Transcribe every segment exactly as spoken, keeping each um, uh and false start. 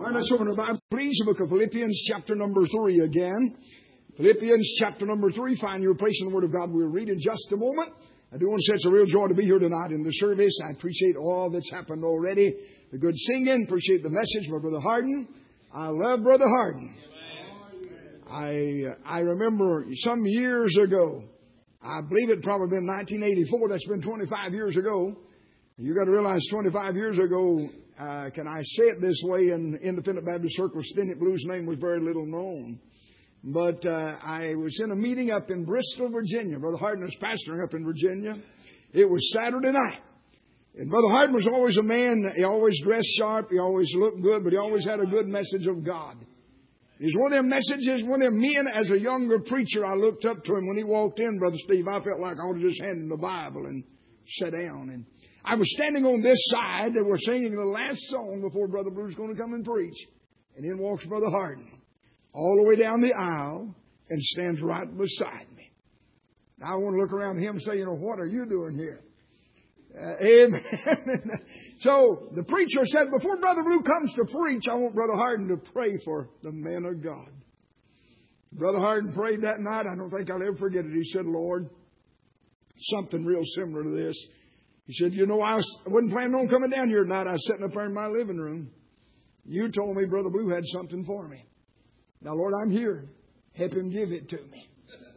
All right, let's open our Bible, please. The book of Philippians, chapter number three again. Philippians, chapter number three. Find your place in the Word of God. We'll read in just a moment. I do want to say it's a real joy to be here tonight in the service. I appreciate all that's happened already. The good singing. Appreciate the message by Brother Harden. I love Brother Harden. I I remember some years ago, I believe it probably been nineteen eighty-four. That's been twenty-five years ago. You got to realize twenty-five years ago, uh, can I say it this way, in Independent Baptist Circle, Stennett Blues' name was very little known. But uh, I was in a meeting up in Bristol, Virginia. Brother Harden was pastoring up in Virginia. It was Saturday night. And Brother Harden was always a man, he always dressed sharp, he always looked good, but he always had a good message of God. It's one of them messages, one of them men, as a younger preacher, I looked up to him when he walked in, Brother Steve. I felt like I ought to just hand him the Bible and sit down. And I was standing on this side, they were singing the last song before Brother Blue's going to come and preach. And in walks Brother Harden, all the way down the aisle, and stands right beside me. Now I want to look around him and say, you know, what are you doing here? Uh, amen. So the preacher said, before Brother Blue comes to preach, I want Brother Harden to pray for the man of God. Brother Harden prayed that night. I don't think I'll ever forget it. He said, Lord, something real similar to this. He said, you know, I, was, I wasn't planning on coming down here tonight. I was sitting up there in my living room. You told me Brother Blue had something for me. Now, Lord, I'm here. Help him give it to me.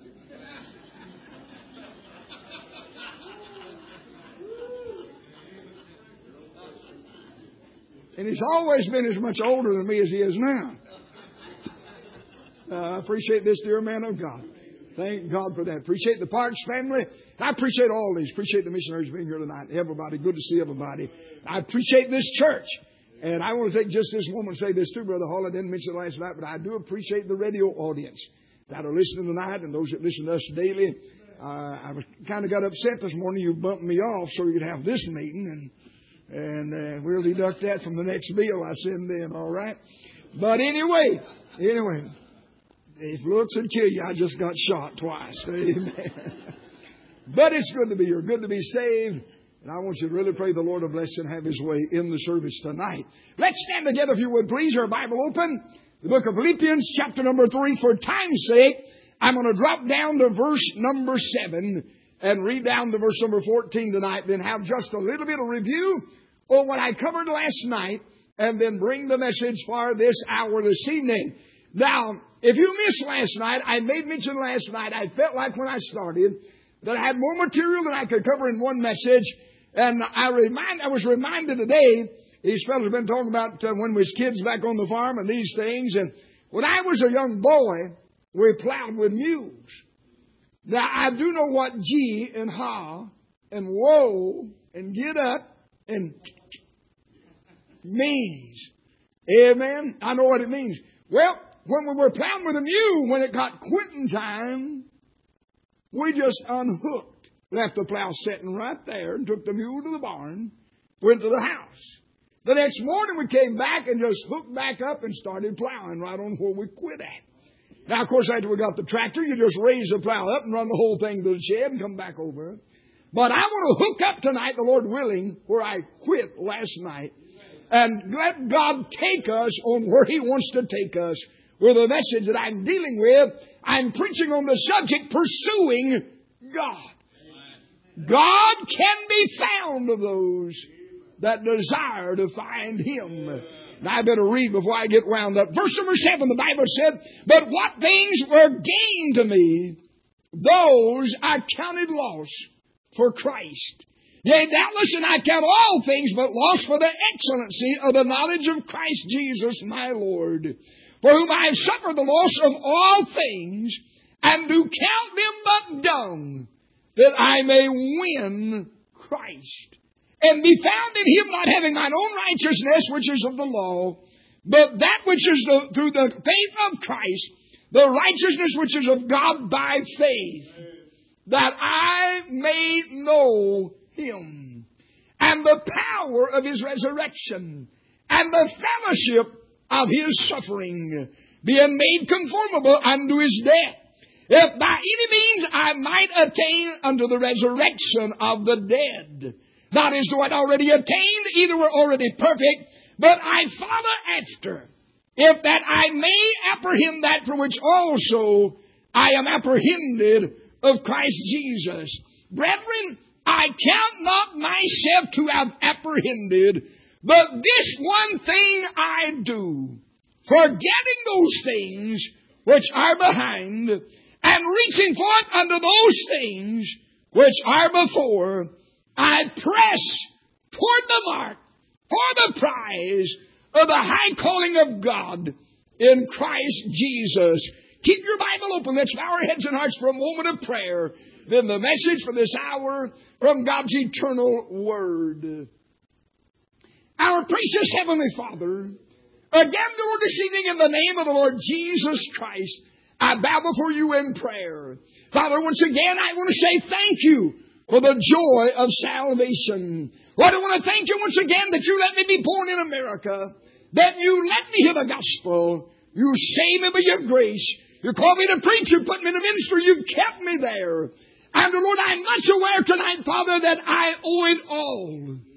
And he's always been as much older than me as he is now. Uh, I appreciate this dear man of God. Thank God for that. Appreciate the Parks family. I appreciate all these. Appreciate the missionaries being here tonight. Everybody. Good to see everybody. I appreciate this church. And I want to take just this moment and say this too, Brother Hall. I didn't mention it last night, but I do appreciate the radio audience that are listening tonight and those that listen to us daily. Uh, I was kind of got upset this morning. You bumped me off so you could have this meeting, and and uh, we'll deduct that from the next bill I send in. All right. But anyway, anyway, if looks would kill you, I just got shot twice. Amen. But it's good to be here. Good to be saved. And I want you to really pray the Lord to bless and have His way in the service tonight. Let's stand together, if you would, please. Our Bible open. The book of Philippians, chapter number three. For time's sake, I'm going to drop down to verse number seven and read down to verse number fourteen tonight. Then have just a little bit of review of what I covered last night, and then bring the message for this hour this evening. Now, if you missed last night, I made mention last night, I felt like when I started that I had more material than I could cover in one message. And I remind, I was reminded today, these fellows have been talking about uh, when we was kids back on the farm and these things. And when I was a young boy, we plowed with mules. Now, I do know what G and ha and whoa and get up and means. Amen? I know what it means. Well, when we were plowing with a mule, when it got quitting time, we just unhooked. Left the plow sitting right there and took the mule to the barn, went to the house. The next morning we came back and just hooked back up and started plowing right on where we quit at. Now, of course, after we got the tractor, you just raise the plow up and run the whole thing to the shed and come back over. But I want to hook up tonight, the Lord willing, where I quit last night. And let God take us on where He wants to take us with the message that I'm dealing with. I'm preaching on the subject, pursuing God. God can be found of those that desire to find Him. Now I better read before I get wound up. Verse number seven, the Bible said, but what things were gained to me, those I counted loss for Christ. Yea, doubtless, and I count all things but loss for the excellency of the knowledge of Christ Jesus my Lord, for whom I have suffered the loss of all things, and do count them but dung, that I may win Christ, and be found in Him, not having mine own righteousness, which is of the law, but that which is the, through the faith of Christ, the righteousness which is of God by faith, that I may know Him, and the power of His resurrection, and the fellowship of His suffering, being made conformable unto His death, if by any means I might attain unto the resurrection of the dead. Not as though I'd already attained, either were already perfect, but I follow after if that I may apprehend that for which also I am apprehended of Christ Jesus. Brethren, I count not myself to have apprehended, but this one thing I do, forgetting those things which are behind, and reaching forth unto those things which are before, I press toward the mark for the prize of the high calling of God in Christ Jesus. Keep your Bible open. Let's bow our heads and hearts for a moment of prayer. Then the message for this hour from God's eternal Word. Our precious Heavenly Father, again, Lord, this evening in the name of the Lord Jesus Christ, I bow before you in prayer. Father, once again, I want to say thank you for the joy of salvation. Lord, I want to thank you once again that you let me be born in America, that you let me hear the gospel, you saved me by your grace, you called me to preach, you put me in a ministry, you've kept me there. And Lord, I'm much aware tonight, Father, that I owe it all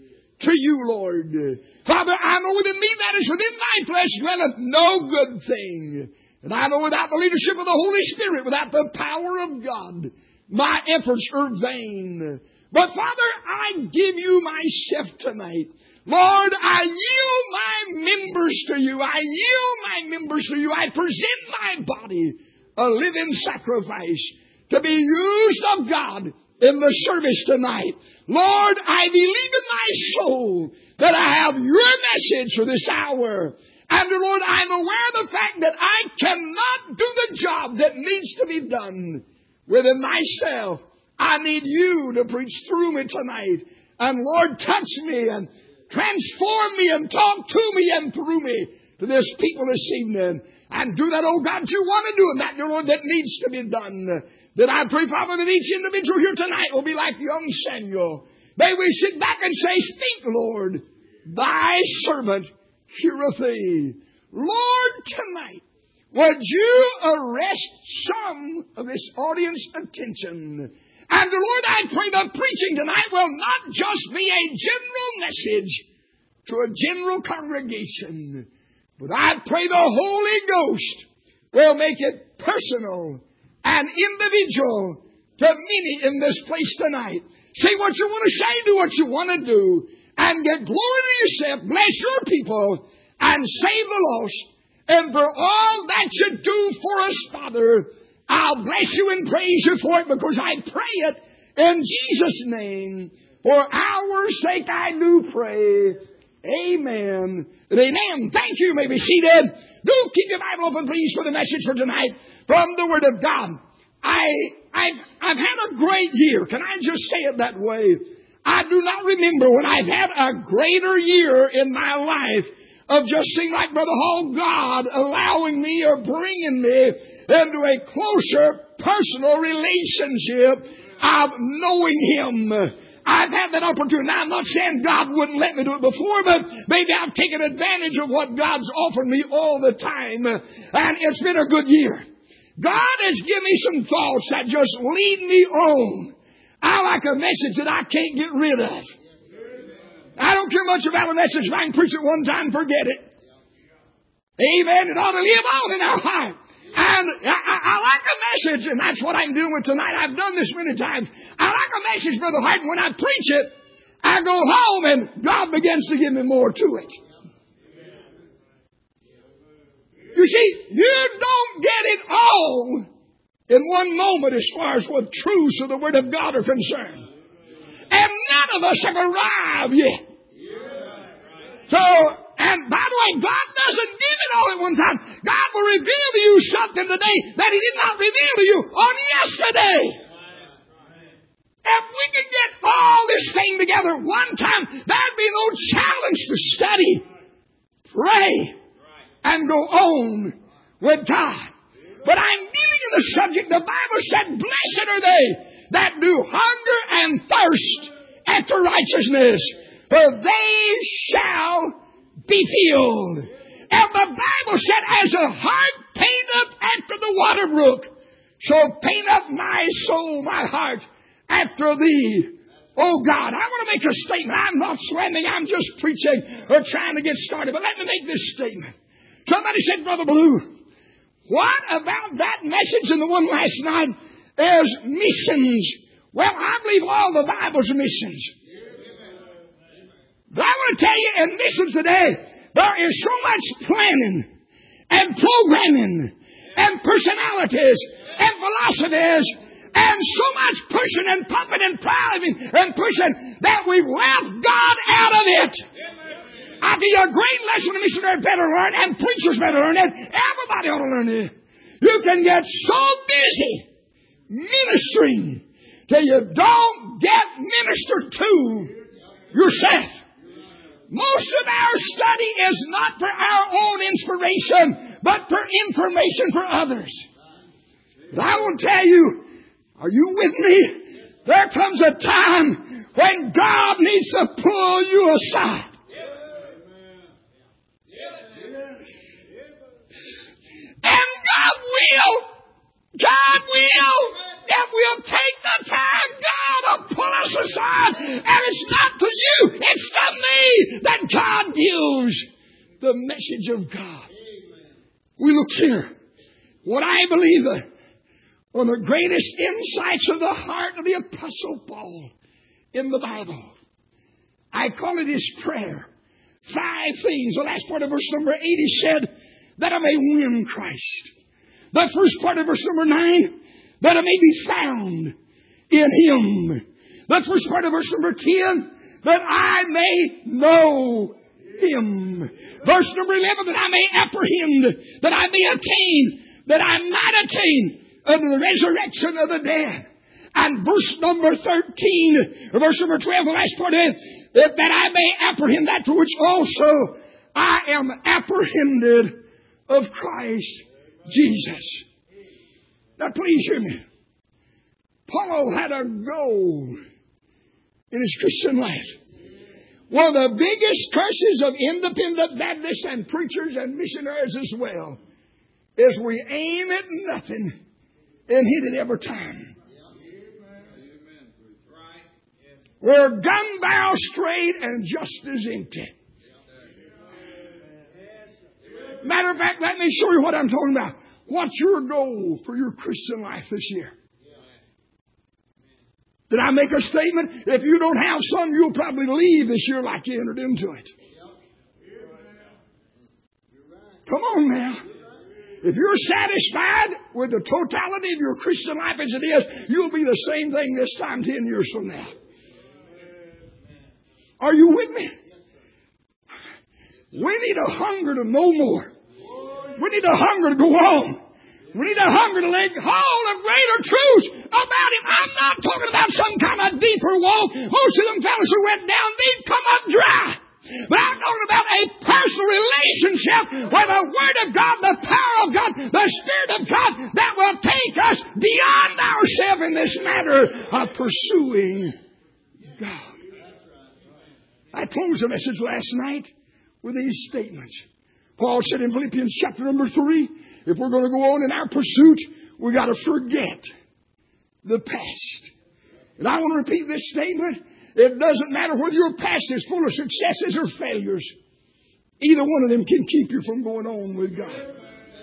to you, Lord. Father, I know within me that is within thy flesh dwelleth no good thing. And I know without the leadership of the Holy Spirit, without the power of God, my efforts are vain. But Father, I give you myself tonight. Lord, I yield my members to you. I yield my members to you. I present my body a living sacrifice to be used of God in the service tonight. Lord, I believe in my soul that I have your message for this hour. And Lord, I'm aware of the fact that I cannot do the job that needs to be done within myself. I need you to preach through me tonight. And Lord, touch me and transform me and talk to me and through me to this people this evening. And do that, oh God, you want to do, and that, dear Lord, that needs to be done. That I pray, Father, that each individual here tonight will be like young Samuel. May we sit back and say, speak, Lord, thy servant heareth thee. Lord, tonight, would you arrest some of this audience attention? And Lord, I pray the preaching tonight will not just be a general message to a general congregation, but I pray the Holy Ghost will make it personal and individual to many in this place tonight. Say what you want to say, do what you want to do, and get glory to yourself, bless your people, and save the lost. And for all that you do for us, Father, I'll bless you and praise you for it, because I pray it in Jesus' name. For our sake I do pray. Amen and amen. Thank you. You may be seated. Do keep your Bible open, please, for the message for tonight from the Word of God. I, I've, I've had a great year. Can I just say it that way? I do not remember when I've had a greater year in my life of just seeing like Brother Hall, God allowing me or bringing me into a closer personal relationship of knowing Him. I've had that opportunity. Now, I'm not saying God wouldn't let me do it before, but maybe I've taken advantage of what God's offered me all the time, and it's been a good year. God has given me some thoughts that just lead me on. I like a message that I can't get rid of. I don't care much about a message. If I can preach it one time, forget it. Amen. It ought to live on in our heart. And I, I, I like a message, and that's what I'm doing with tonight. I've done this many times. I like a message, Brother Hart, and when I preach it, I go home, and God begins to give me more to it. You see, you don't get it all in one moment as far as what truths of the Word of God are concerned. And none of us have arrived yet. So, and by the way, God doesn't give it all at one time. God will reveal to you something today that He did not reveal to you on yesterday. If we could get all this thing together one time, there'd be no challenge to study, pray, and go on with God. But I'm dealing in the subject. The Bible said, blessed are they that do hunger and thirst after righteousness, for they shall be filled. And the Bible said, as a heart paineth after the water brook, so paineth my soul, my heart, after thee. Oh God, I want to make a statement. I'm not slamming, I'm just preaching or trying to get started. But let me make this statement. Somebody said, Brother Blue, what about that message and the one last night is missions? Well, I believe all the Bible's missions. But I want to tell you, in missions today, there is so much planning and programming and personalities and philosophies and so much pushing and pumping and priving and pushing that we've left God out of it. I tell you, a great lesson a missionary better learn and preachers better learn it. Everybody ought to learn it. You can get so busy ministering till you don't get ministered to yourself. Most of our study is not for our own inspiration, but for information for others. But I will tell you, are you with me? There comes a time when God needs to pull you aside. And God will, God will, if we'll take the time, God will pull us aside. And it's not to you, it's to me that God gives the message of God. We look here. What I believe uh, one of the greatest insights of the heart of the Apostle Paul in the Bible. I call it his prayer. Five things. The last part of verse number eight, he said, that I may win Christ. The first part of verse number nine, that I may be found in Him. The first part of verse number ten, that I may know Him. Verse number eleven, that I may apprehend, that I may attain, that I might attain unto the resurrection of the dead. And verse number thirteen, verse number twelve, the last part of it, that I may apprehend that for which also I am apprehended of Christ Jesus. Now please hear me. Paul had a goal in his Christian life. One of the biggest curses of independent Baptists and preachers and missionaries as well is we aim at nothing and hit it every time. We're gun barrel straight and just as empty. Matter of fact, let me show you what I'm talking about. What's your goal for your Christian life this year? Did I make a statement? If you don't have some, you'll probably leave this year like you entered into it. Come on now. If you're satisfied with the totality of your Christian life as it is, you'll be the same thing this time ten years from now. Are you with me? We need a hunger to know more. We need a hunger to go on. We need a hunger to lay hold of greater truths about Him. I'm not talking about some kind of deeper walk. Most of them fellows who went down deep come up dry. But I'm talking about a personal relationship with the Word of God, the power of God, the Spirit of God that will take us beyond ourselves in this matter of pursuing God. I closed the message last night with these statements. Paul said in Philippians chapter number three, if we're going to go on in our pursuit, we've got to forget the past. And I want to repeat this statement. It doesn't matter whether your past is full of successes or failures. Either one of them can keep you from going on with God.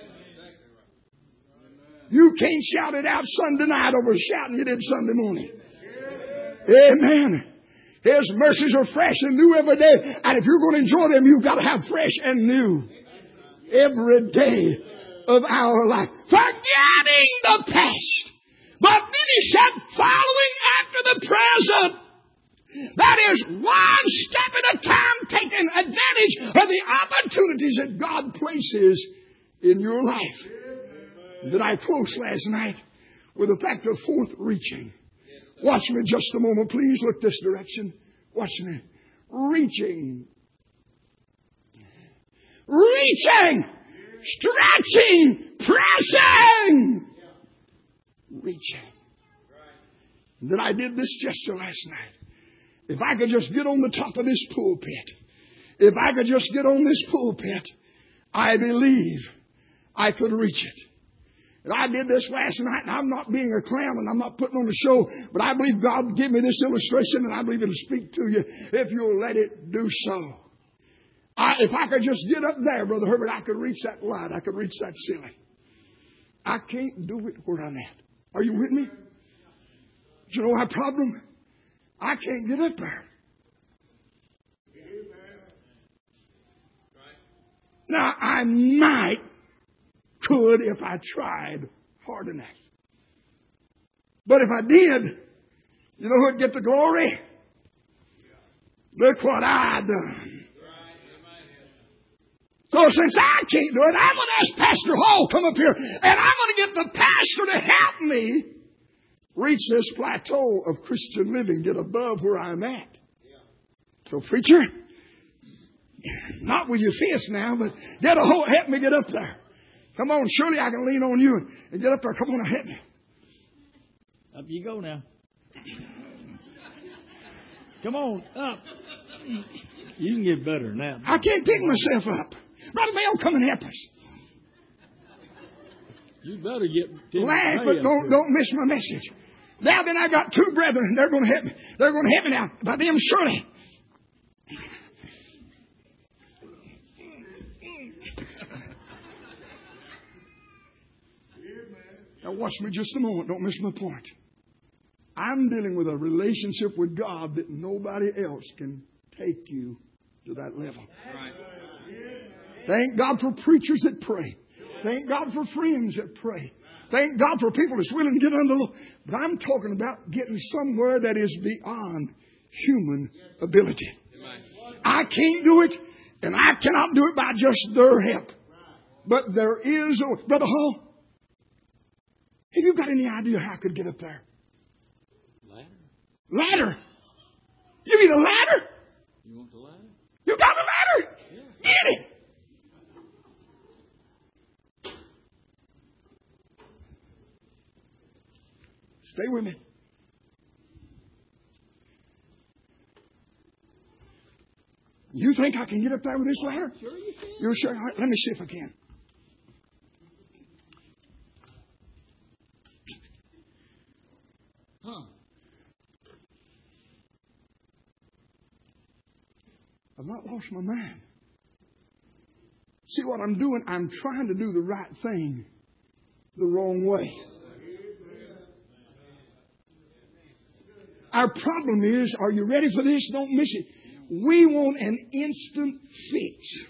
You can't shout it out Sunday night over shouting you did Sunday morning. Amen. His mercies are fresh and new every day. And if you're going to enjoy them, you've got to have fresh and new every day of our life. Forgetting the past. But then he said, following after the present. That is one step at a time, taking advantage of the opportunities that God places in your life. That I closed last night with the fact of forth reaching. Watch me just a moment, please. Look this direction. Watch me. Reaching. Reaching. Stretching. Pressing. Reaching. Then I did this gesture last night. If I could just get on the top of this pulpit, if I could just get on this pulpit, I believe I could reach it. And I did this last night, and I'm not being a clown, and I'm not putting on a show, but I believe God gave me this illustration, and I believe it'll speak to you if you'll let it do so. I, if I could just get up there, Brother Herbert, I could reach that light. I could reach that ceiling. I can't do it where I'm at. Are you with me? Do you know my problem? I can't get up there. Now, I might could if I tried hard enough. But if I did, you know who'd get the glory? Look what I done. So since I can't do it, I'm going to ask Pastor Hall come up here, and I'm going to get the pastor to help me reach this plateau of Christian living, get above where I'm at. So, preacher, not with your fist now, but get a hold, help me get up there. Come on, surely I can lean on you and, and get up there. Come on and help me. Up you go now. Come on, up. You can get better now. I can't pick myself up. Brother Bell, come and help us. You better get... Laugh, but don't, don't miss my message. Now then, I got two brethren. They're going to help me. They're going to help me now. By them, surely. Now watch me just a moment. Don't miss my point. I'm dealing with a relationship with God that nobody else can take you to that level. Right. Thank God for preachers that pray. Thank God for friends that pray. Thank God for people that's willing to get under the law. But I'm talking about getting somewhere that is beyond human ability. I can't do it, and I cannot do it by just their help. But there is a... Brother Hall, have you got any idea how I could get up there? Ladder. Ladder? You need a ladder? You want the ladder? You got a ladder? Yeah. Get it. Stay with me. You think I can get up there with this ladder? Sure you can. You're sure? All right, let me see if I can. Huh. I've not lost my mind. See what I'm doing? I'm trying to do the right thing the wrong way. Our problem is, are you ready for this? Don't miss it. We want an instant fix.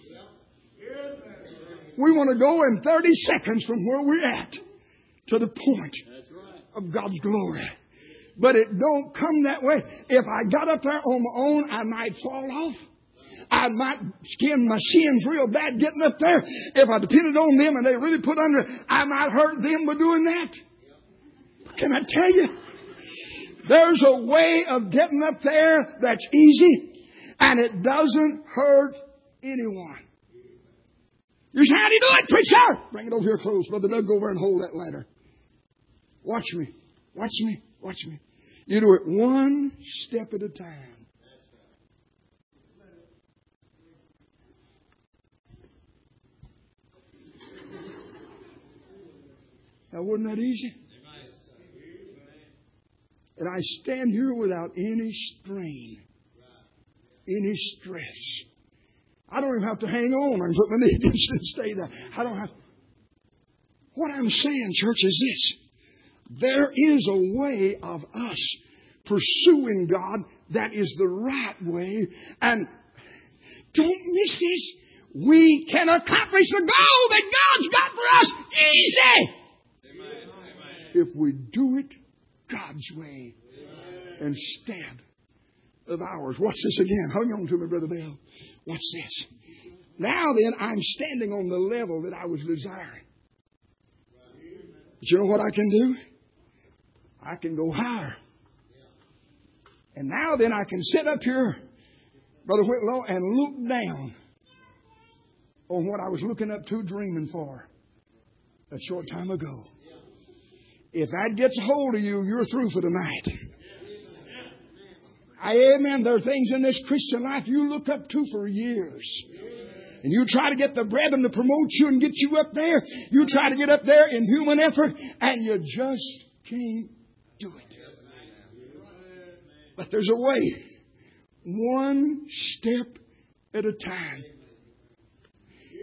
We want to go in thirty seconds from where we're at to the point of God's glory. But it don't come that way. If I got up there on my own, I might fall off. I might skin my shins real bad getting up there. If I depended on them and they really put under it, I might hurt them by doing that. Can I tell you? There's a way of getting up there that's easy, and it doesn't hurt anyone. You say, how do you do it, preacher? Bring it over here close. Brother Doug, go over and hold that ladder. Watch me. Watch me. Watch me. You do it one step at a time. Now, wasn't that easy? And I stand here without any strain, any stress. I don't even have to hang on and put my knee against it and stay there. I don't have. What I'm saying, church, is this. There is a way of us pursuing God that is the right way. And don't miss this. We can accomplish the goal that God's got for us easy. If we do it God's way instead of ours. Watch this again. Hang on to me, Brother Bell. Watch this. Now then, I'm standing on the level that I was desiring. But you know what I can do? I can go higher. And now then, I can sit up here, Brother Whitlow, and look down on what I was looking up to, dreaming for a short time ago. If that gets a hold of you, you're through for tonight. Amen. There are things in this Christian life you look up to for years. And you try to get the brethren to promote you and get you up there. You try to get up there in human effort, and you just can't do it. But there's a way. One step at a time.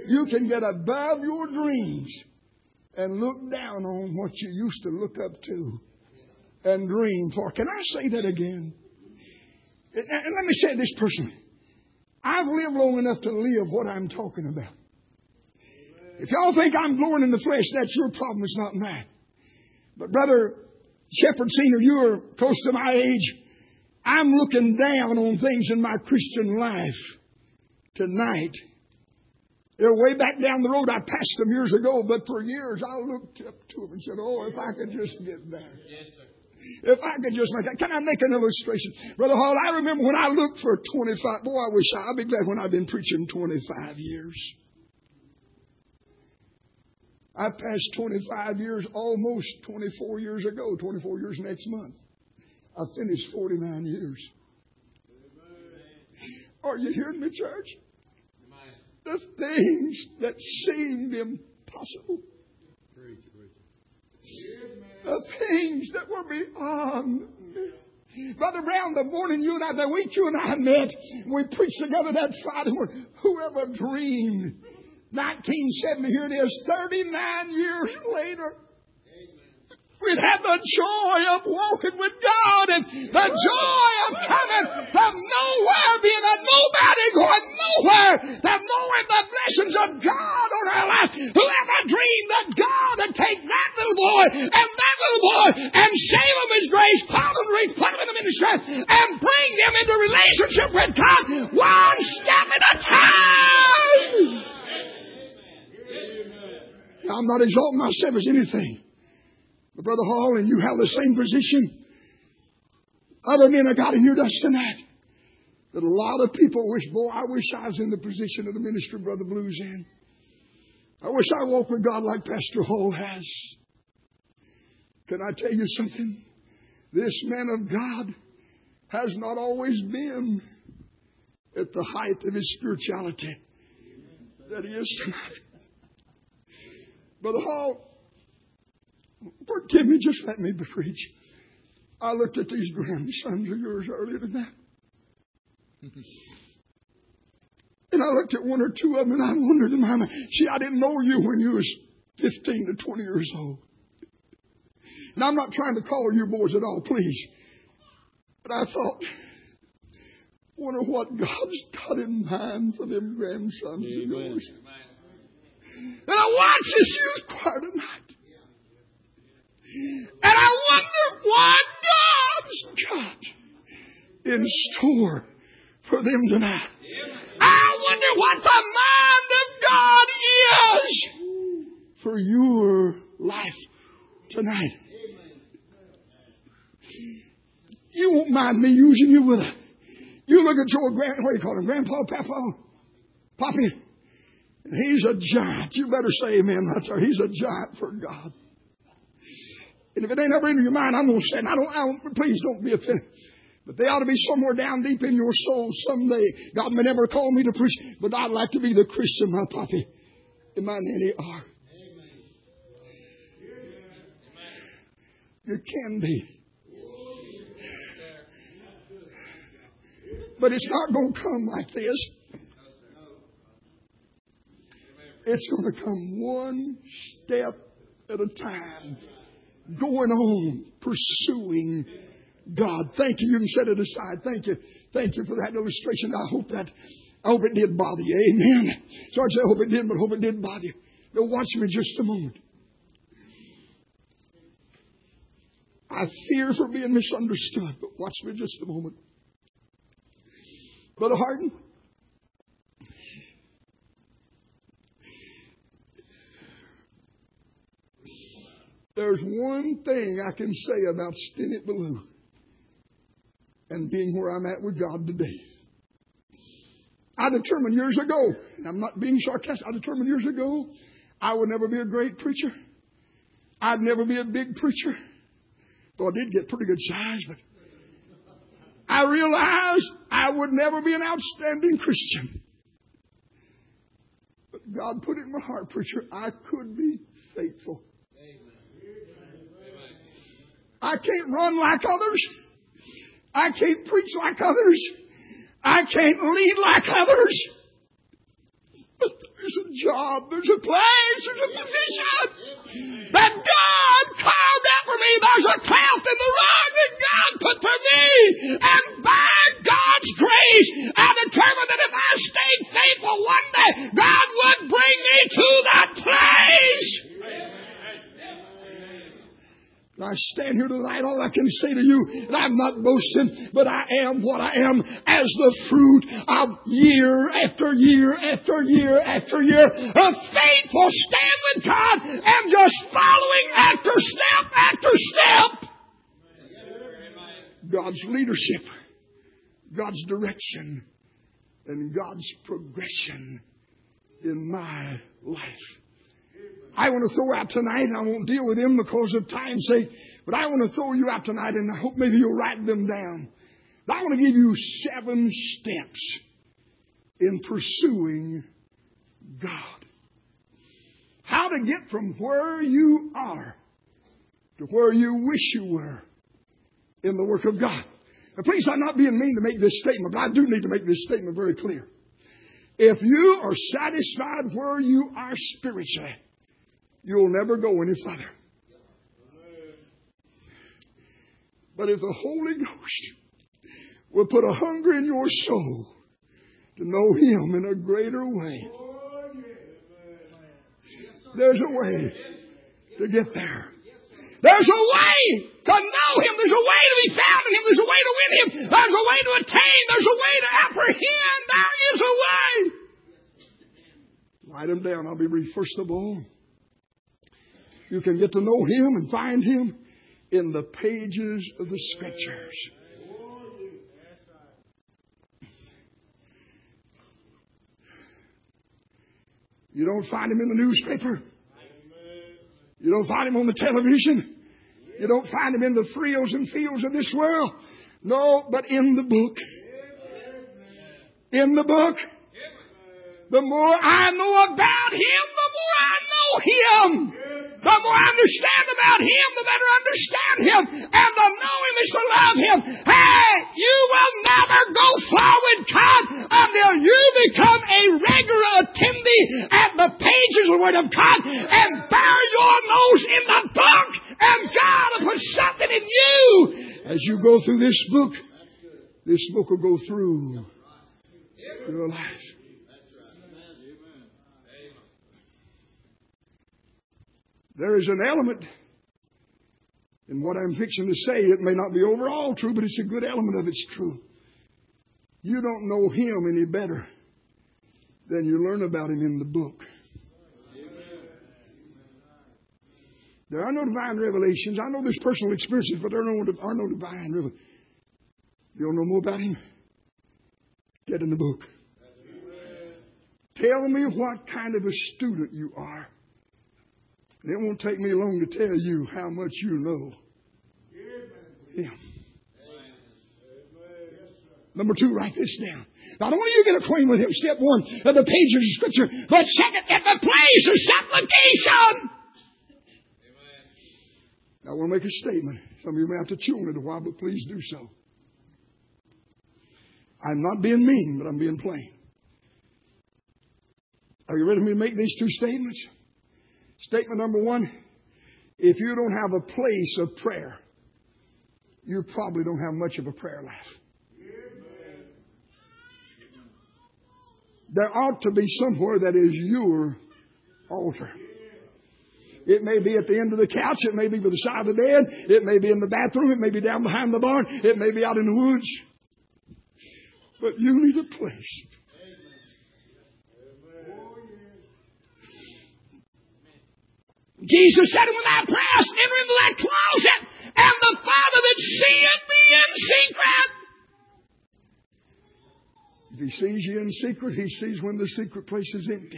You can get above your dreams and look down on what you used to look up to and dream for. Can I say that again? And let me say this personally. I've lived long enough to live what I'm talking about. If y'all think I'm glorying in the flesh, that's your problem. It's not mine. But Brother Shepherd Senior, you're close to my age. I'm looking down on things in my Christian life tonight. They're way back down the road. I passed them years ago, but for years I looked up to them and said, oh, if I could just get there. Yes, sir. If I could just make that. Can I make an illustration? Brother Hall, I remember when I looked for twenty-five. Boy, I wish I, I'd be glad when I've been preaching twenty-five years. I passed twenty-five years, almost twenty-four years ago, twenty-four years next month. I finished forty-nine years. Are you hearing me, church? The things that seemed impossible. The things that were beyond me. Brother Brown, the morning you and I, the week you and I met, we preached together that Friday morning. Whoever dreamed? nineteen seventy, here it is, thirty-nine years later. We'd have the joy of walking with God and the joy of coming from nowhere, being a nobody, going nowhere, that knowing the blessings of God on our life. Whoever dreamed that God would take that little boy and that little boy and save them His grace, call them, put them in the ministry, and bring them into relationship with God one step at a time. Now, I'm not exalting myself as anything. But Brother Hall, and you have the same position. Other men have got to hear us tonight. That a lot of people wish, boy, I wish I was in the position of the ministry Brother Blue's in. I wish I walked with God like Pastor Hall has. Can I tell you something? This man of God has not always been at the height of his spirituality that he is tonight. Brother Hall, forgive me, just let me preach. I looked at these grandsons of yours earlier tonight. And I looked at one or two of them and I wondered in my mind, see, I didn't know you when you was fifteen to twenty years old. Now, I'm not trying to collar you boys at all, please. But I thought, wonder what God's got in mind for them grandsons of yours. And I watched this youth choir tonight. And I wonder what God's got in store for them tonight. I wonder what the mind of God is for your life tonight. You won't mind me using you with a... You look at your grand... What do you call him? Grandpa, Papa, Poppy. He's a giant. You better say amen right there. He's a giant for God. And if it ain't ever in your mind, I'm going to say, and I don't, I don't, please don't be offended. But they ought to be somewhere down deep in your soul someday. God may never call me to preach, but I'd like to be the Christian my Poppy and my Nanny are. You can be. But it's not going to come like this. It's going to come one step at a time. Going on, pursuing God. Thank you. You can set it aside. Thank you. Thank you for that illustration. I hope that, I hope it did bother you. Amen. So I'd say, I hope it did, but I hope it did bother you. Now watch me just a moment. I fear for being misunderstood, but watch me just a moment. Brother Harden, there's one thing I can say about Stinnett Ballou and being where I'm at with God today. I determined years ago, and I'm not being sarcastic, I determined years ago I would never be a great preacher. I'd never be a big preacher. Though I did get pretty good size, but I realized I would never be an outstanding Christian. But God put it in my heart, preacher, I could be faithful. I can't run like others. I can't preach like others. I can't lead like others. But there's a job, there's a place, there's a position that God carved out for me. There's a cleft in the rock that God put for me. And by God's grace, I determined that if I stayed faithful one day, God would bring me to that place. I stand here tonight, all I can say to you, and I'm not boasting, but I am what I am as the fruit of year after year after year after year of faithful stand with God and just following after step after step. God's leadership, God's direction, and God's progression in my life. I want to throw out tonight, and I won't deal with them because of time's sake, but I want to throw you out tonight, and I hope maybe you'll write them down. But I want to give you seven steps in pursuing God. How to get from where you are to where you wish you were in the work of God. Now, please, I'm not being mean to make this statement, but I do need to make this statement very clear. If you are satisfied where you are spiritually, you'll never go any further. But if the Holy Ghost will put a hunger in your soul to know Him in a greater way, there's a way to get there. There's a way to know Him. There's a way to be found in Him. There's a way to win Him. There's a way to attain. There's a way to apprehend. There is a way. Write them down. I'll be brief. First of all, you can get to know Him and find Him in the pages of the Scriptures. You don't find Him in the newspaper. You don't find Him on the television. You don't find Him in the frills and fields of this world. No, but in the book. In the book. The more I know about Him, the more I know Him. The more I understand about Him, the better I understand Him. And to know Him is to love Him. Hey, you will never go far with God until you become a regular attendee at the pages of the Word of God and bury your nose in the book. And God will put something in you. As you go through this book, this book will go through your life. There is an element in what I'm fixing to say. It may not be overall true, but it's a good element of it's true. You don't know Him any better than you learn about Him in the book. There are no divine revelations. I know there's personal experiences, but there are no, are no divine revelations. You don't know more about Him? Get in the book. Tell me what kind of a student you are. And it won't take me long to tell you how much you know Him. Number two, write this down. Not only you get acquainted with Him, step one, of the pages of Scripture, but second, at the place of supplication. Now, I want to make a statement. Some of you may have to chew on it a while, but please do so. I'm not being mean, but I'm being plain. Are you ready for me to make these two statements? Statement number one, if you don't have a place of prayer, you probably don't have much of a prayer life. There ought to be somewhere that is your altar. It may be at the end of the couch. It may be by the side of the bed. It may be in the bathroom. It may be down behind the barn. It may be out in the woods. But you need a place. Jesus said, when thou prayest, enter into that closet, and the Father that seeth thee in secret. If He sees you in secret, He sees when the secret place is empty.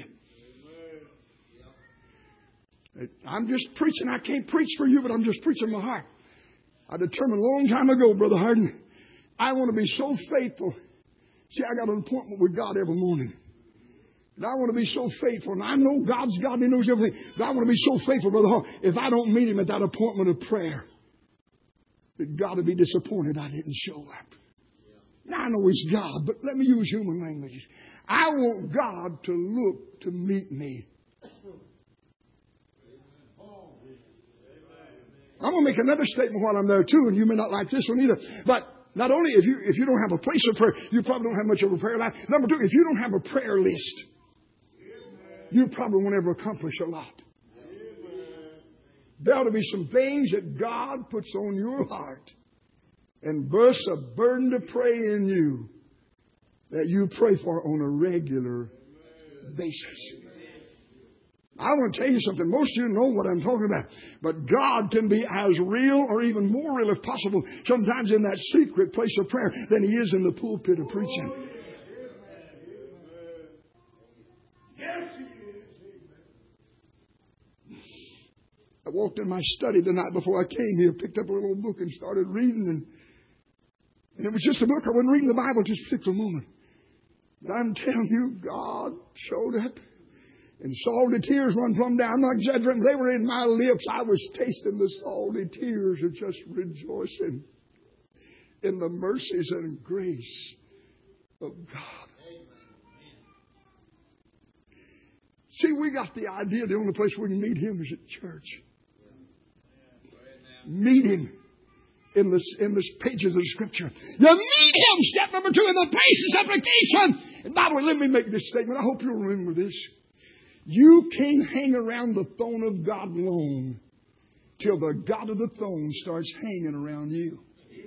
I'm just preaching. I can't preach for you, but I'm just preaching my heart. I determined a long time ago, Brother Hardin, I want to be so faithful. See, I got an appointment with God every morning. And I want to be so faithful. And I know God's God. He knows everything. But I want to be so faithful, Brother Hall. If I don't meet Him at that appointment of prayer, that God will be disappointed I didn't show up. Now, I know He's God, but let me use human language. I want God to look to meet me. I'm going to make another statement while I'm there too, and you may not like this one either. But not only if you if you don't have a place of prayer, you probably don't have much of a prayer life. Number two, if you don't have a prayer list, you probably won't ever accomplish a lot. There ought to be some things that God puts on your heart and bursts a burden to pray in you that you pray for on a regular basis. I want to tell you something. Most of you know what I'm talking about. But God can be as real or even more real if possible sometimes in that secret place of prayer than He is in the pulpit of preaching. I walked in my study the night before I came here, picked up a little book and started reading. And, and it was just a book. I wasn't reading the Bible at this particular moment. But I'm telling you, God showed up. And salty tears run plumb down. I'm not exaggerating. They were in my lips. I was tasting the salty tears of just rejoicing in the mercies and grace of God. See, we got the idea the only place we can meet Him is at church. Meet Him in this in this pages of Scripture. You meet Him. Step number two in the place of supplication. And by the way, let me make this statement. I hope you'll remember this. You can't hang around the throne of God long till the God of the throne starts hanging around you.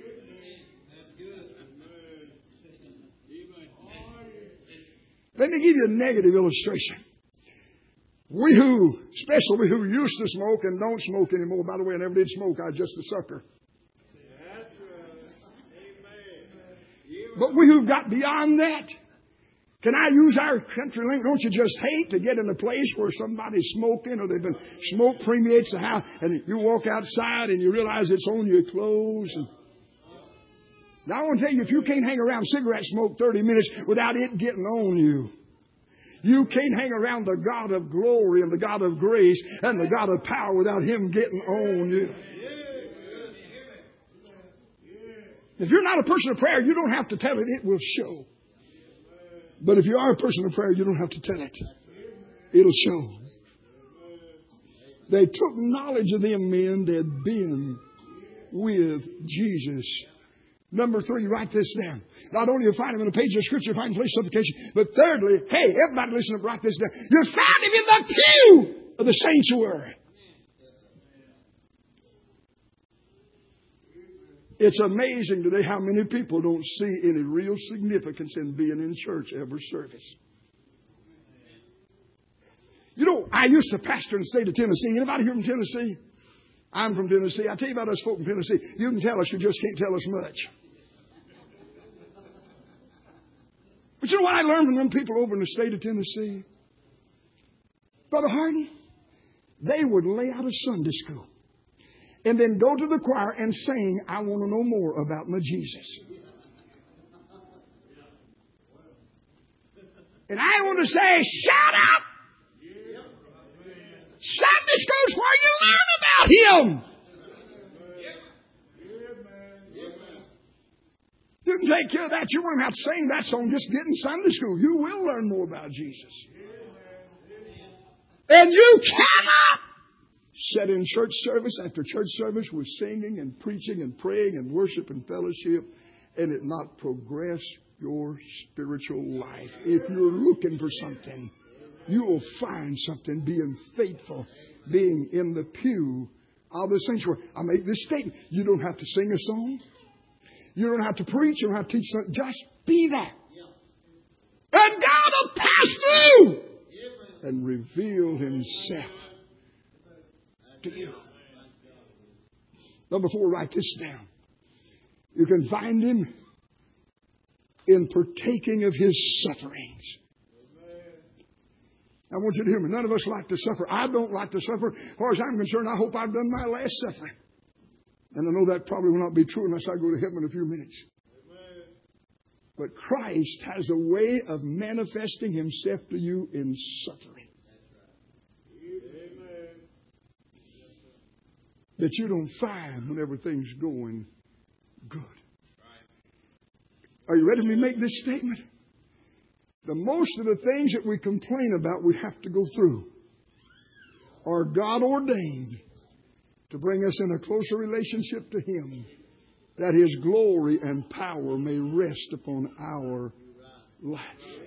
Let me give you a negative illustration. We who, especially we who used to smoke and don't smoke anymore. By the way, I never did smoke. I was just a sucker. But we who've got beyond that, can I use our country link? Don't you just hate to get in a place where somebody's smoking or they've been smoke permeates the house and you walk outside and you realize it's on your clothes? And now I want to tell you, if you can't hang around cigarette smoke thirty minutes without it getting on you, you can't hang around the God of glory and the God of grace and the God of power without Him getting on you. If you're not a person of prayer, you don't have to tell it. It will show. But if you are a person of prayer, you don't have to tell it. It'll show. They took knowledge of them men that had been with Jesus. Number three, write this down. Not only you find Him in a page of Scripture, find place of supplication, but thirdly, hey, everybody listen up, write this down. You found Him in the pew of the sanctuary. It's amazing today how many people don't see any real significance in being in church every service. You know, I used to pastor in the state of Tennessee. Anybody here from Tennessee? I'm from Tennessee. I tell you about us folk from Tennessee. You can tell us, you just can't tell us much. But you know what I learned from them people over in the state of Tennessee? Brother Harden, they would lay out a Sunday school and then go to the choir and sing, I want to know more about my Jesus. And I want to say, shut up! Sunday school's where you learn about Him. You can take care of that. You won't have to sing that song. Just get in Sunday school. You will learn more about Jesus. And you cannot sit in church service after church service with singing and preaching and praying and worship and fellowship and it not progress your spiritual life. If you're looking for something, you will find something being faithful, being in the pew of the sanctuary. I make this statement. You don't have to sing a song. You don't have to preach. You don't have to teach something. Just be that. And God will pass through and reveal Himself to you. Number four, write this down. You can find Him in partaking of His sufferings. I want you to hear me. None of us like to suffer. I don't like to suffer. As far as I'm concerned, I hope I've done my last suffering. And I know that probably will not be true unless I go to heaven in a few minutes. Amen. But Christ has a way of manifesting Himself to you in suffering. Amen. That you don't find when everything's going good. Are you ready for me to make this statement? The most of the things that we complain about we have to go through are God ordained to bring us in a closer relationship to Him, that His glory and power may rest upon our life.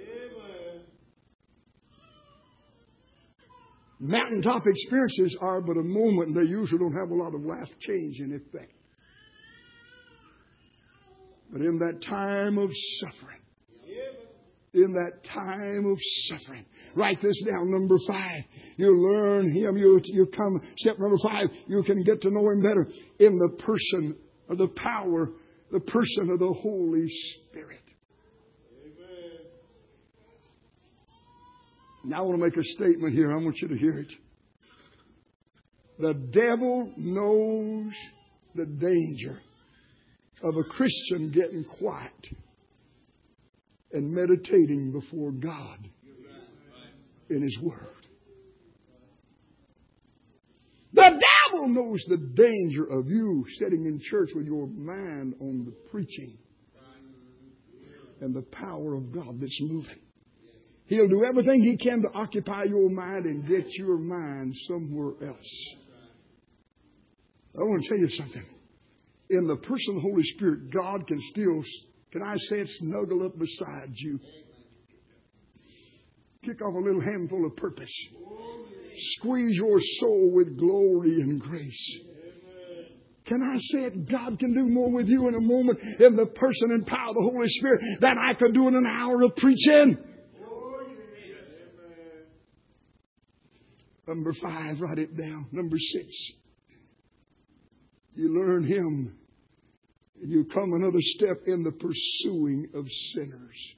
Mountaintop experiences are but a moment, and they usually don't have a lot of life-changing effect. But in that time of suffering, in that time of suffering, write this down, number five. You learn Him. You, you come, step number five, you can get to know Him better in the person of the power, the person of the Holy Spirit. Amen. Now I want to make a statement here. I want you to hear it. The devil knows the danger of a Christian getting quiet and meditating before God in His Word. The devil knows the danger of you sitting in church with your mind on the preaching and the power of God that's moving. He'll do everything he can to occupy your mind and get your mind somewhere else. I want to tell you something. In the person of the Holy Spirit, God can still, can I say it, snuggle up beside you. Kick off a little handful of purpose. Squeeze your soul with glory and grace. Can I say it? God can do more with you in a moment in the person and power of the Holy Spirit than I could do in an hour of preaching. Number five, write it down. Number six, you learn Him and you come another step in the pursuing of sinners.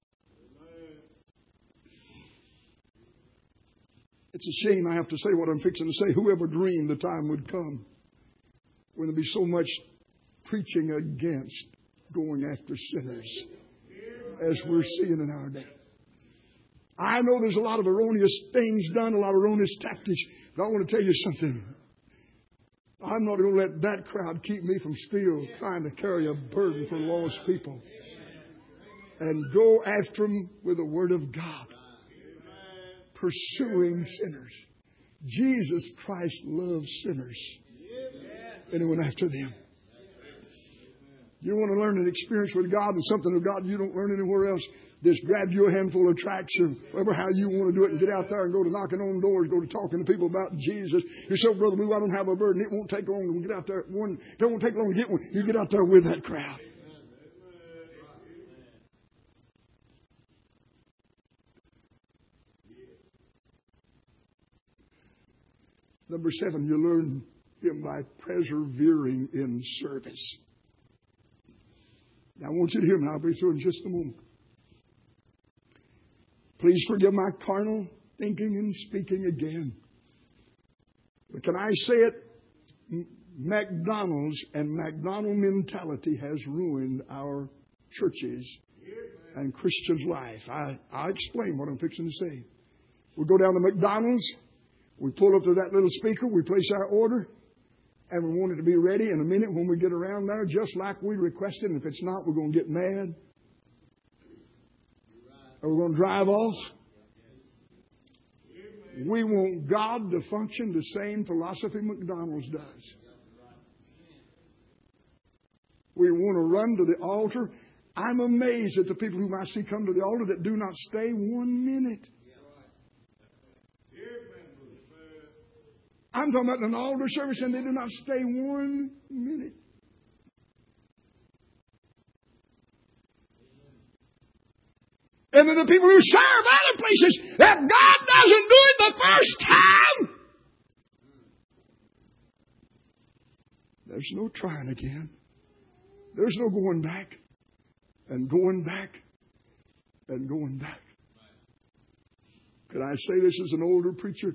It's a shame I have to say what I'm fixing to say. Whoever dreamed the time would come when there'd be so much preaching against going after sinners as we're seeing in our day. I know there's a lot of erroneous things done, a lot of erroneous tactics, but I want to tell you something. I'm not going to let that crowd keep me from still trying to carry a burden for lost people and go after them with the Word of God. Pursuing sinners. Jesus Christ loves sinners. And He went after them. You want to learn an experience with God and something of God you don't learn anywhere else? Just grab you a handful of tracts or whatever, how you want to do it, and get out there and go to knocking on doors, go to talking to people about Jesus. You say, Brother Blue, I don't have a burden. It won't take long to get out there. One, it won't take long to get one. You get out there with that crowd. Number seven, you learn Him by persevering in service. Now I want you to hear me. I'll be through in just a moment. Please forgive my carnal thinking and speaking again. But can I say it? McDonald's and McDonald mentality has ruined our churches and Christians' life. I, I'll explain what I'm fixing to say. We go down to McDonald's. We pull up to that little speaker. We place our order. And we want it to be ready in a minute when we get around there, just like we requested. And if it's not, we're going to get mad. Or we're going to drive off. We want God to function the same philosophy McDonald's does. We want to run to the altar. I'm amazed at the people whom I see come to the altar that do not stay one minute. I'm talking about an altar service and they do not stay one minute. And then the people who serve other places, if God doesn't do it the first time, there's no trying again. There's no going back and going back and going back. Could I say this as an older preacher?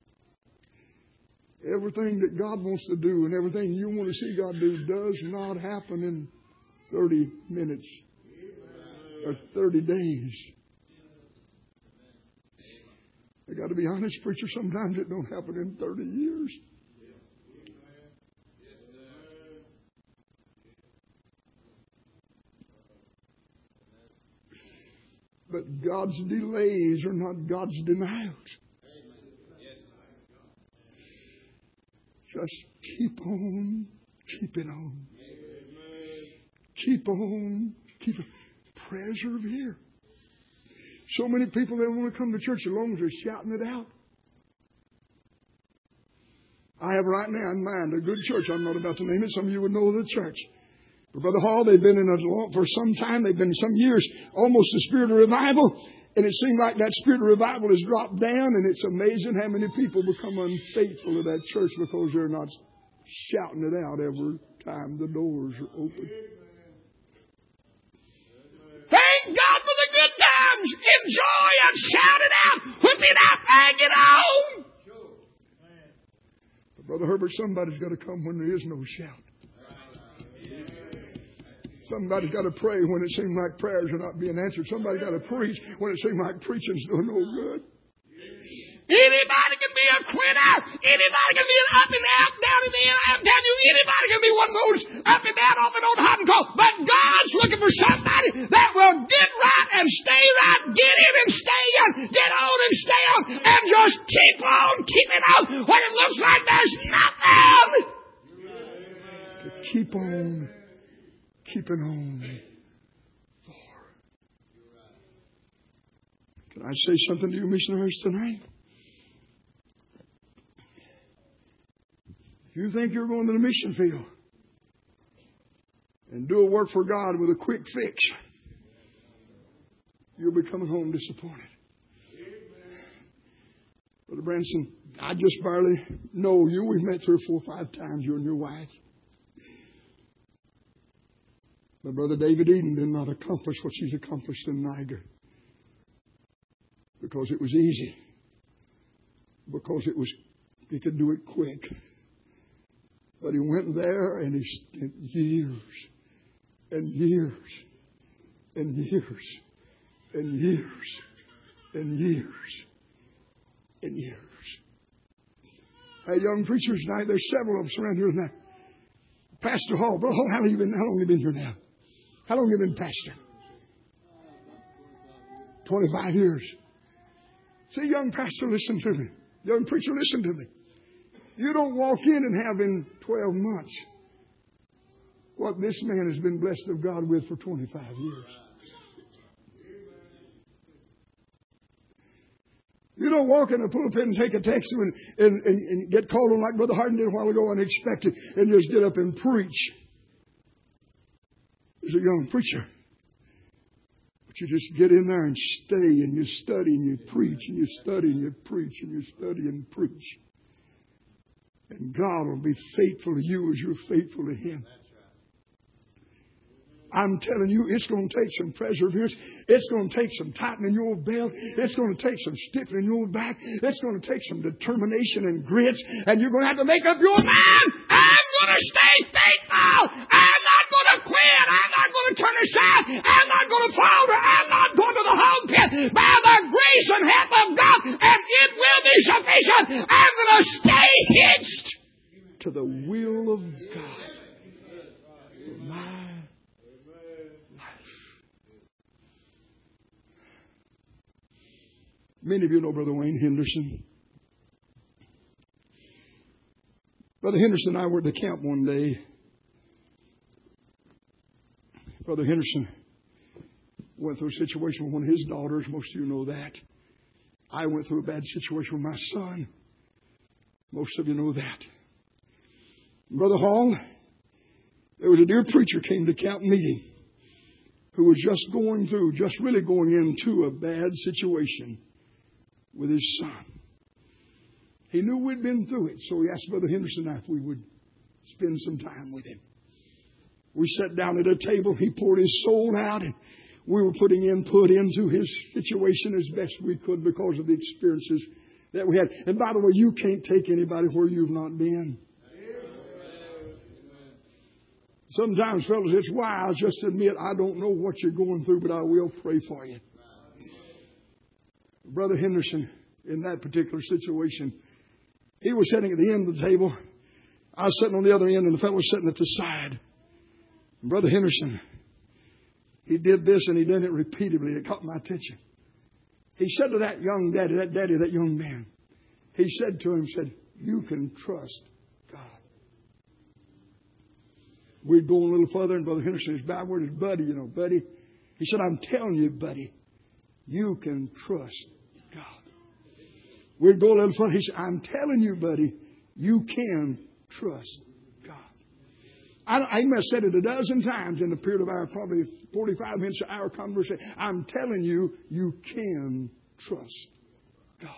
Everything that God wants to do and everything you want to see God do does not happen in thirty minutes or thirty days. I got to be honest, preacher, sometimes it don't happen in thirty years. But God's delays are not God's denials. Just keep on keeping on. Keep on keeping. Persevere. So many people, they want to come to church as long as they're shouting it out. I have right now in mind a good church. I'm not about to name it. Some of you would know the church. But Brother Hall, they've been in it for some time. They've been some years, almost a spirit of revival. And it seemed like that spirit of revival has dropped down. And it's amazing how many people become unfaithful to that church because they're not shouting it out every time the doors are open. Thank God for the good times. Enjoy and shout it out. Whip it out and get on. But Brother Herbert, somebody's got to come when there is no shout. Somebody's got to pray when it seems like prayers are not being answered. Somebody's got to preach when it seems like preaching's doing no good. Anybody can be a quitter. Anybody can be an up and out, down and in. I'm telling you, anybody can be one of those up and down, off and on, hot and cold. But God's looking for somebody that will get right and stay right, get in and stay in, get on and stay on, and just keep on keeping on when it looks like there's nothing. To keep on keeping on. Lord. Can I say something to you missionaries tonight? If you think you're going to the mission field and do a work for God with a quick fix, you'll be coming home disappointed. Brother Branson, I just barely know you. We've met three or four or five times, you and your wife. But Brother David Eden did not accomplish what she's accomplished in Niger. Because it was easy. Because it was, he could do it quick. But he went there and he spent years and years and years and years and years and years. Hey, young preachers tonight, there's several of us around here tonight. Pastor Hall, Brother Hall, how long have you been, how long have you been here now? How long have you been pastor? twenty-five years. See, young pastor, listen to me. Young preacher, listen to me. You don't walk in and have in twelve months what this man has been blessed of God with for twenty-five years. You don't walk in the pulpit and take a text and, and, and, and get called on like Brother Hardin did a while ago unexpected and just get up and preach. As a young preacher. But you just get in there and stay and you study and you preach and you study and you preach and you study and preach. And God will be faithful to you as you're faithful to Him. I'm telling you, it's going to take some perseverance. It's going to take some tightening your belt. It's going to take some stiffening your back. It's going to take some determination and grits. And you're going to have to make up your mind. I'm going to stay faithful. I'm not going to quit. I'm not going to turn aside. I'm not going to falter. I'm not going to the hog pit. By the grace and help of God, and it will be sufficient. I'm going to stay hitched to the will of God for my Many of you know Brother Wayne Henderson. Brother Henderson and I were at the camp one day. Brother Henderson went through a situation with one of his daughters. Most of you know that. I went through a bad situation with my son. Most of you know that. Brother Hall, there was a dear preacher came to camp meeting who was just going through, just really going into a bad situation with his son. He knew we'd been through it, so he asked Brother Henderson if we would spend some time with him. We sat down at a table. He poured his soul out, and we were putting input into his situation as best we could because of the experiences that we had. And by the way, you can't take anybody where you've not been. Sometimes, fellas, it's wise just to admit, I don't know what you're going through, but I will pray for you. Brother Henderson, in that particular situation, he was sitting at the end of the table. I was sitting on the other end, and the fellow was sitting at the side. And Brother Henderson, He did this and he did it repeatedly. It caught my attention. He said to that young daddy, that daddy, that young man, he said to him, said, you can trust God. We'd go a little further, and Brother Henderson is backward, his buddy, you know, buddy. He said, I'm telling you, buddy, you can trust God. We'd go a little further. He said, I'm telling you, buddy, you can trust God. I, I may have said it a dozen times in the period of our probably forty-five minutes of our conversation. I'm telling you, you can trust God.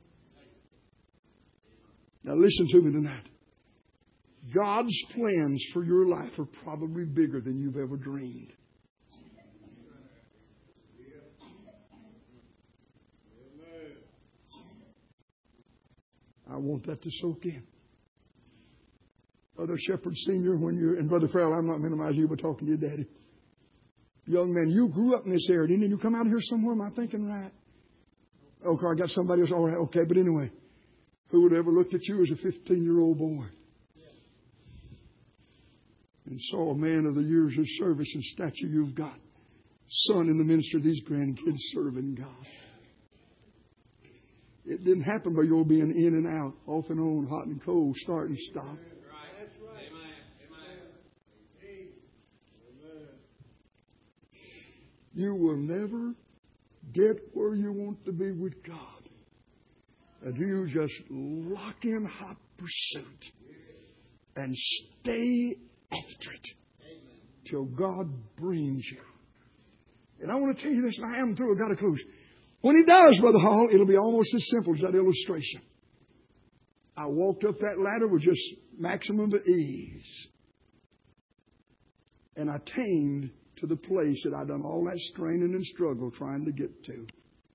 Now listen to me tonight. God's plans for your life are probably bigger than you've ever dreamed. I want that to soak in. Brother Shepherd Senior, when you're, and Brother Farrell, I'm not minimizing you, but talking to your daddy. Young man, you grew up in this area, didn't you? You come out here somewhere, am I thinking right? Okay, I got somebody else. All right, okay, but anyway, who would have ever looked at you as a fifteen-year-old boy and saw a man of the years of service and stature you've got, son in the ministry of these grandkids serving God? It didn't happen by your being in and out, off and on, hot and cold, start and stop. You will never get where you want to be with God until you just lock in hot pursuit and stay after it till God brings you. And I want to tell you this, and I am through, I've got to close. When He does, Brother Hall, it'll be almost as simple as that illustration. I walked up that ladder with just maximum of ease. And I attained to the place that I'd done all that straining and struggle trying to get to.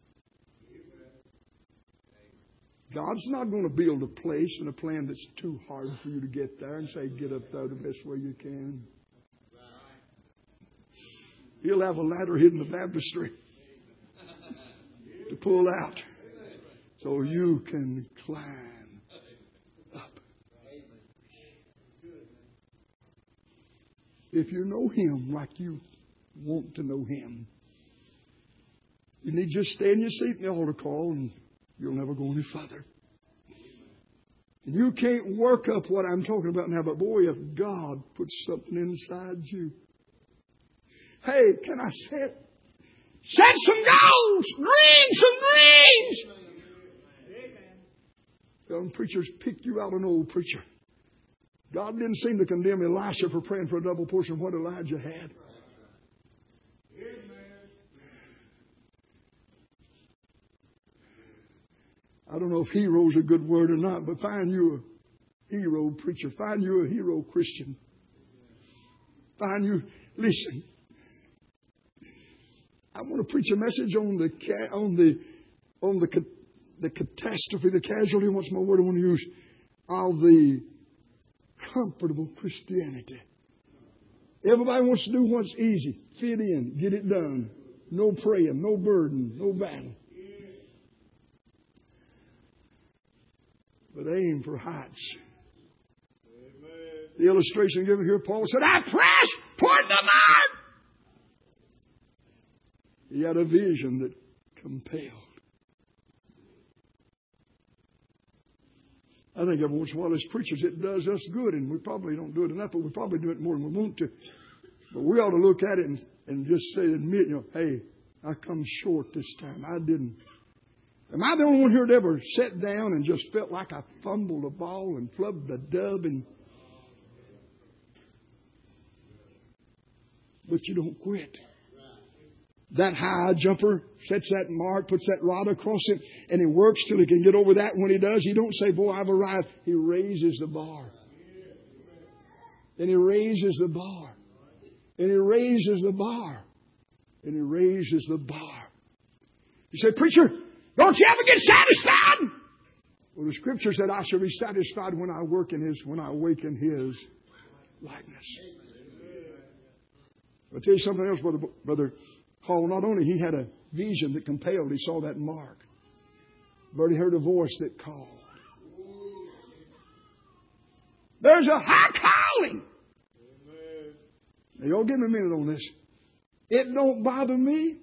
God's not going to build a place and a plan that's too hard for you to get there and say, get up there the best way you can. He'll have a ladder hidden in the baptistry to pull out so you can climb up. If you know Him like you want to know Him, you need to just stay in your seat in the altar call and you'll never go any further. And you can't work up what I'm talking about now, but boy, if God puts something inside you. Hey, can I say it? Set some goals! Dream some dreams! Young preachers pick you out an old preacher. God didn't seem to condemn Elisha for praying for a double portion of what Elijah had. I don't know if hero is a good word or not, but find you a hero preacher. Find you a hero Christian. Find you, listen. I want to preach a message on the on the on the the catastrophe, the casualty. What's my word I want to use? Of the comfortable Christianity. Everybody wants to do what's easy, fit in, get it done. No praying, no burden, no battle. But aim for heights. The illustration given here, Paul said, I press toward the mark. He had a vision that compelled. I think every once in a while as preachers it does us good, and we probably don't do it enough, but we probably do it more than we want to. But we ought to look at it and, and just say, admit, you know, hey, I come short this time. I didn't. Am I the only one here that ever sat down and just felt like I fumbled a ball and flubbed a dub? And but you don't quit. That high jumper sets that mark, puts that rod across it, and he works till he can get over that. When he does, he don't say, boy, I've arrived. He raises the bar. And he raises the bar. And he raises the bar. And he raises the bar. You say, preacher, don't you ever get satisfied? Well, the Scripture said, I shall be satisfied when I work in His, when I awaken His likeness. I'll tell you something else, Brother, Brother Hall. Not only he had a vision that compelled, he saw that mark. But he heard a voice that called. There's a high calling. Now, y'all give me a minute on this. It don't bother me.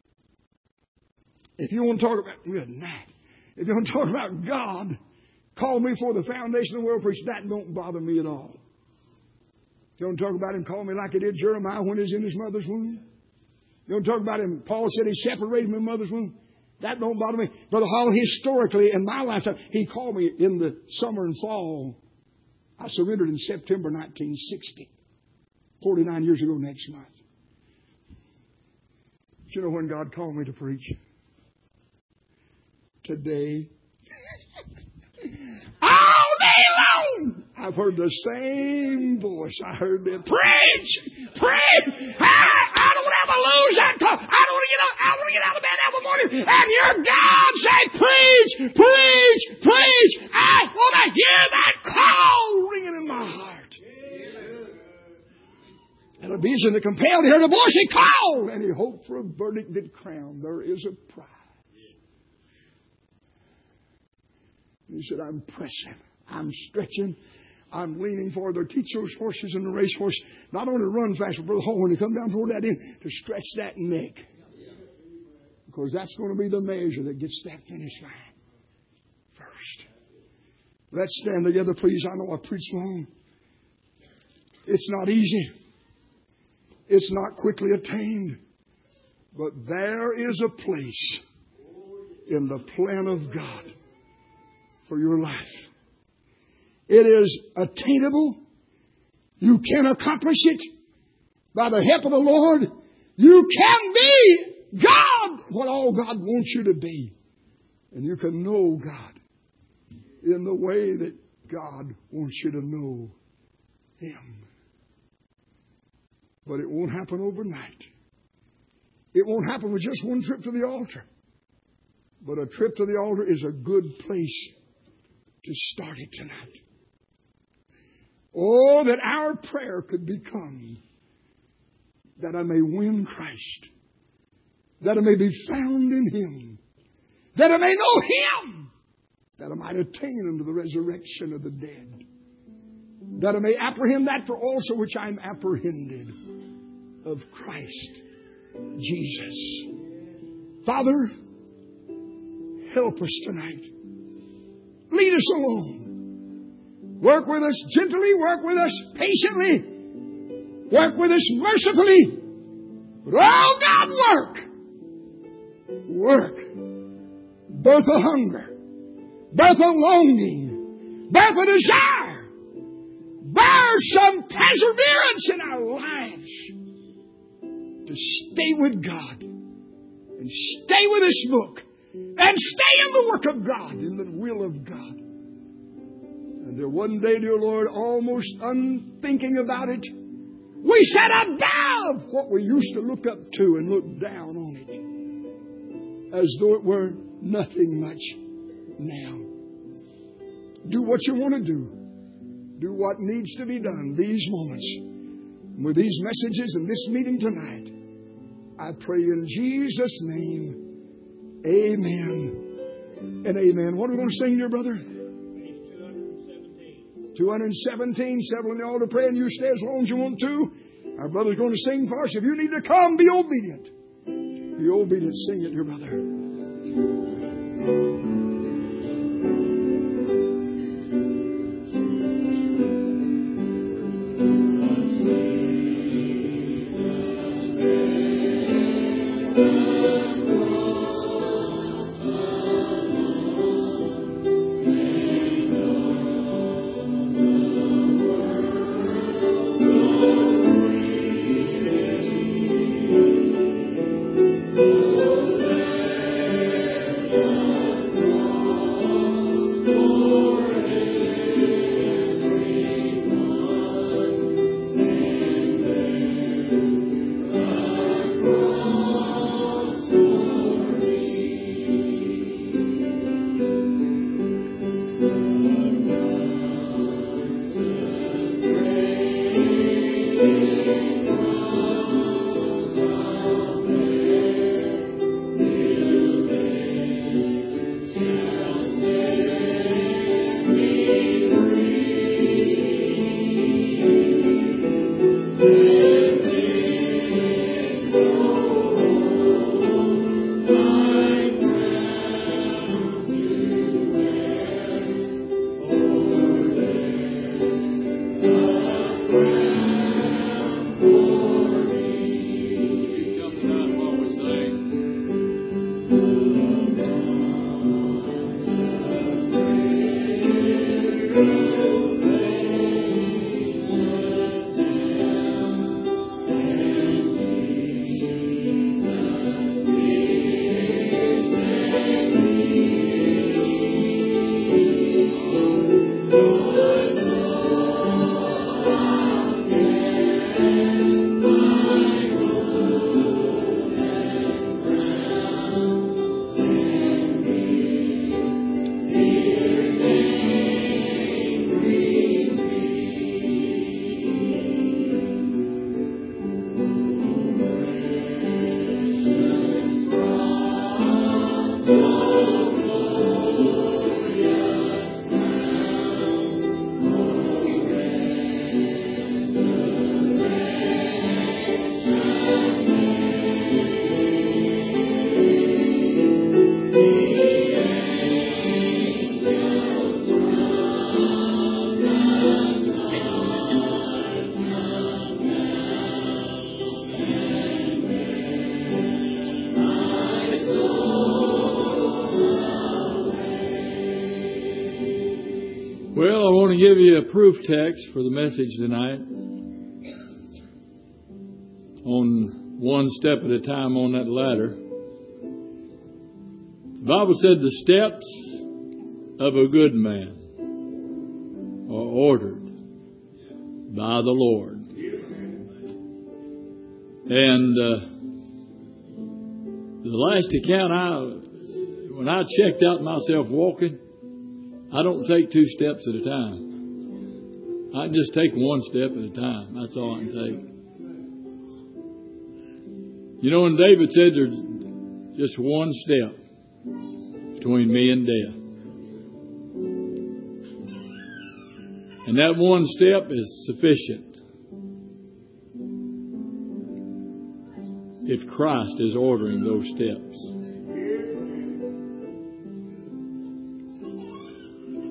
If you want to talk about, good night. If you want to talk about God, call me for the foundation of the world, preach. That don't bother me at all. If you want to talk about Him, call me like He did Jeremiah when He was in his mother's womb. You want to talk about Him, Paul said He separated me in my mother's womb. That don't bother me. Brother Hall, historically, in my lifetime, He called me in the summer and fall. I surrendered in September nineteen sixty. forty-nine years ago next month. Do you know when God called me to preach? Today. All day long, I've heard the same voice. I heard it. Preach! Preach! Hey, I don't ever lose that call. I don't want to get up. I want to get out of bed every morning and hear God say, preach! Preach! Preach! I want to hear that call ringing in my heart. And a vision that compelled to hear the voice He called, and He hoped for a verdict that crowned. There is a prize. He said, I'm pressing. I'm stretching. I'm leaning forward to teach those horses and the race horse not only to run fast, but Brother Hall, when they come down toward that end, to stretch that neck. Because that's going to be the measure that gets that finish line first. Let's stand together, please. I know I preached long. It's not easy. It's not quickly attained. But there is a place in the plan of God for your life. It is attainable. You can accomplish it by the help of the Lord. You can be God, what all God wants you to be. And you can know God in the way that God wants you to know Him. But it won't happen overnight. It won't happen with just one trip to the altar. But a trip to the altar is a good place to start it tonight. Oh, that our prayer could become that I may win Christ. That I may be found in Him. That I may know Him. That I might attain unto the resurrection of the dead. That I may apprehend that for also which I am apprehended of Christ Jesus. Father, help us tonight. Lead us along. Work with us gently. Work with us patiently. Work with us mercifully. But oh God, work. Work. Birth a hunger. Birth a longing. Birth a desire. Bear some perseverance in our lives to stay with God and stay with this book and stay in the work of God, in the will of God. Until one day, dear Lord, almost unthinking about it, we sat above what we used to look up to and look down on it as though it were nothing much now. Do what you want to do. Do what needs to be done these moments. With these messages and this meeting tonight, I pray in Jesus' name, amen and amen. What are we going to sing, dear brother? two seventeen. Several in the altar praying. You stay as long as you want to. Our brother's going to sing for us. If you need to come, be obedient. Be obedient. Sing it, dear brother. want to give you a proof text for the message tonight on one step at a time on that ladder. The Bible said the steps of a good man are ordered by the Lord. And uh, the last account, I when I checked out myself walking, I don't take two steps at a time. I can just take one step at a time. That's all I can take. You know, when David said there's just one step between me and death. And that one step is sufficient if Christ is ordering those steps.